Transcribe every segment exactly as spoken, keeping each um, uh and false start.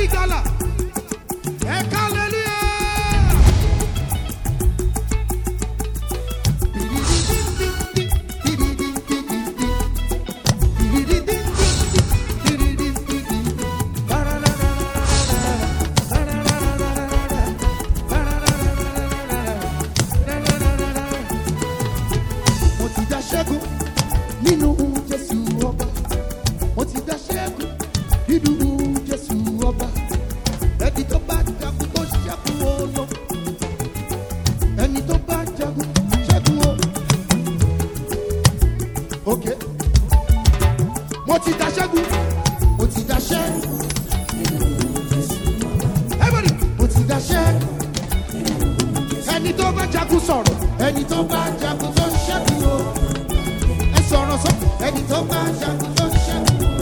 ìgbàlà. Ẹ ká hallelujah. Mo ti dá ṣẹ́gun nínú Jésù ọba. Mo ti dá ṣẹ́gun nínú Jésù ọba. Ẹni tó bá jagun tó ṣẹ́gun ó lọ. Ẹni tó bá jagun ṣẹ́gun ó. Ok. Mo ti dá ṣẹ́gun. Mo ti dá ṣẹ́gun. Everybody. Mo ti dá ṣẹ́gun. Ẹni tó bá jagun sọ̀rọ̀. Ẹni tó bá jagun tó ṣẹ́gun ó. Ẹ sọ̀rọ̀ sọ. Ẹni tó bá jagun tó ṣẹ́gun ó.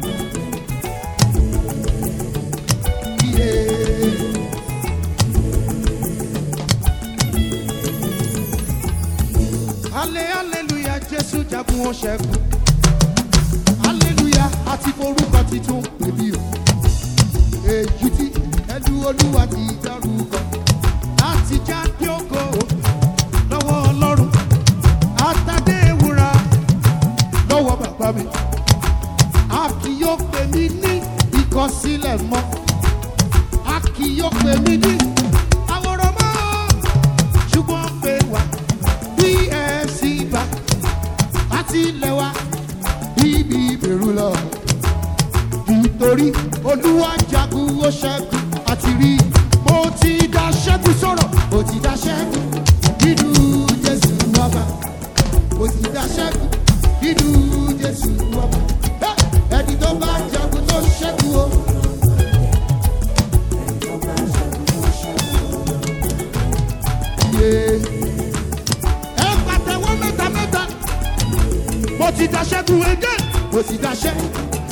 Halle hallelujah, Jésù jagun ó ṣẹ́gun. Hallelujah, àti forúkọ titun pèmí o. Èyí tí ẹlú Olúwa ti dárúkọ. Láti jáde ògo lọ́wọ́ Ọlọ́run. Àtàdé ewúra lọ́wọ́ bàbá mi. A kì yóò pè mí ní ìkọsílẹ̀ mọ́. A kì yóò pè mí ní àwòrán mọ́. Ṣùgbọ́n pé wá bí ẹ sì bá láti ilẹ̀ wa bíbí ìbẹ̀rù lọ. Nítorí Olúwa jagun ó ṣẹ́gun àti rí. Mo ti dá ṣẹ́gun sọ̀rọ̀. Mo ti dá ṣẹ́gun nínú Jésù ọba. Mo ti dá ṣẹ́gun nínú Jésù ọba. Ẹni tó bá jagun tó ṣẹ́gun o. Ẹ pàtẹ́wọ́ mẹ́ta mẹ́ta. Mo ti dá ṣẹ́gun again. Mo ti dá ṣẹ́gun.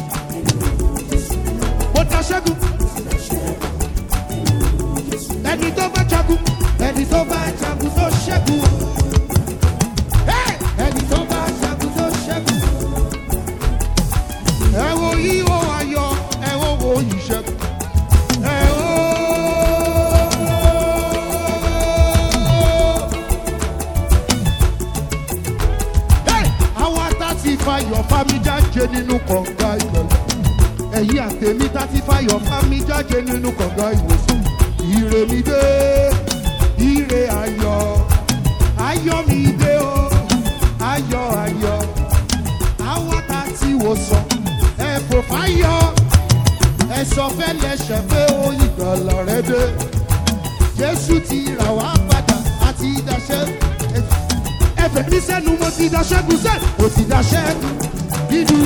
Mo dá ṣẹ́gun. Ẹni tó bá jagun. Ẹni tó bá jagun tó ṣẹ́gun. Ẹni tó bá jagun tó ṣẹ́gun. Ẹ wo yíyó ayọ̀. Ẹ wo wo ìṣẹ́gun. Ẹ wo. Fáyọ̀ fámi jáde nínú kọ̀ǹga ìgbẹ̀lẹ̀. Ẹ̀yin àtẹ̀mí tàti fáyọ̀ fámi jáde nínú kọ̀ǹga ìwòsàn. Ire mi dé, ire ayọ̀, ayọ̀ mi dé o, ayọ̀ ayọ̀. Àwọn tàti wòsàn, ẹ fò fáyọ̀, ẹ sọ fẹ́lẹ̀ ṣẹ̀ pé ó ìgbàlà rẹ dé. Jésù ti rà wá padà àti ìdáṣẹ́. Ẹ̀fẹ̀ mi sẹ́nu mo ti dá ṣẹ́gun sẹ́. Mo ti dá ṣẹ́gun nínú.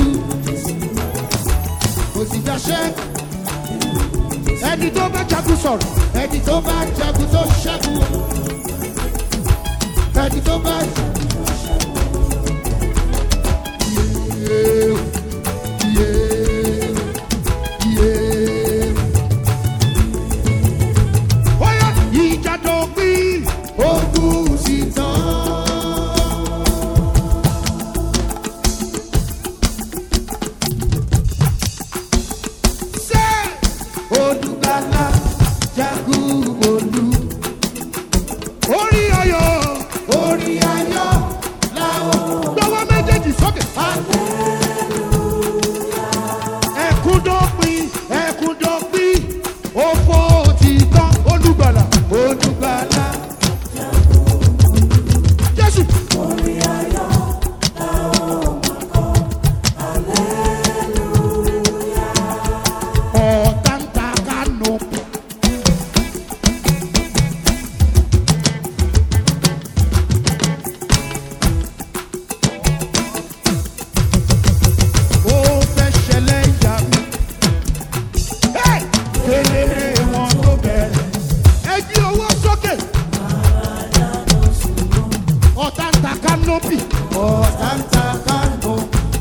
Mo ti dá ṣẹ́gun. Ẹni tó bá jagun sọ̀rọ̀. Ẹni tó bá jagun tó ṣẹ́gun. Ẹni tó bá jagun tó ṣẹ́gun. Yeah, yeah, yeah. Oya ìjà dópin. Ogun sì tán. Olùgbàlà jagun olú. Orí ayọ̀, orí ayọ̀ làwọn. Gbọ́wọ́ méjèèjì sókè. Ẹkún dópin, ẹkún dópin. Òfò ti tán. Olùgbàlà, olùgbàlà. Jésù. Orí ayọ̀ làwọn mọ̀kọ́. Hallelujah. Ọ̀tá ń ta kánò. Ó fẹ́ ṣẹlẹ̀ ìyá mi. Kéléré wọn tó bẹ̀rẹ̀. Ẹ jí owó sókè. Ọ̀tá ń ta kánópì. Ọ̀tá ń ta kánò.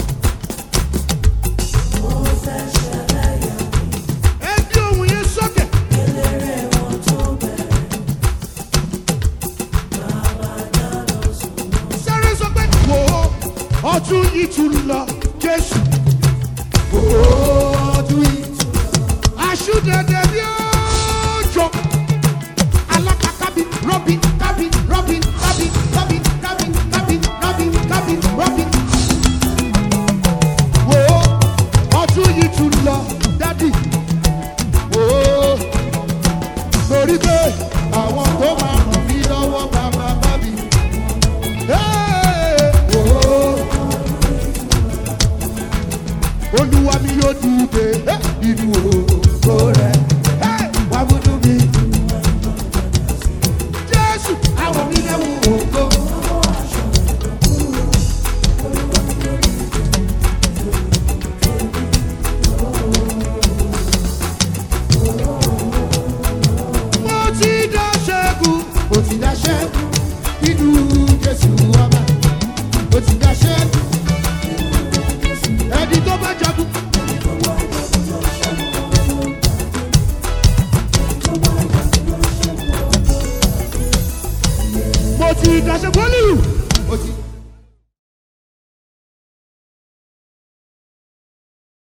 Ó fẹ́ ṣẹlẹ̀ ìyá mi. Ẹ jí ohun yẹn sókè. Kéléré wọn tó bẹ̀rẹ̀. Sáré sọ pé wò ó, ọdún yìí tún lọ Jésù. Wò ó, ọdún yìí tún lọ. Aṣú dẹ́dẹ́. lọ dádì. Ooo torí pé àwọn tó máa ràn mí lọ́wọ́ bàbá bá mi. Ooo olúwa mi yóò dìde inú ògo rẹ̀ wá múnú mi. Jésù àwọn mi lẹ́wù ògo. Mo ti dá ṣẹ́gun, mo ti dá ṣẹ́gun nínú Jésù ọba. Mo ti dá ṣẹ́gun. Ẹni tó bá jagun. Mo ti dá ṣẹ́gun. Mo ti